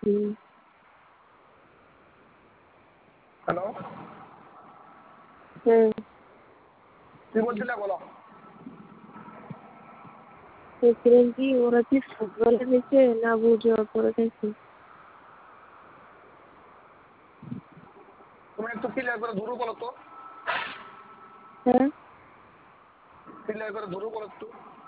হুম। Hello, হুম। কি বলছিলে বলো। বলছিলাম কি ওরা কি ফুটবলে গেছে না বুঝে পড়ে গেছে? তুমি একটু ক্লিয়ার করে ধরু বলো তো, হ্যাঁ, ক্লিয়ার করে ধরু বলো একটু।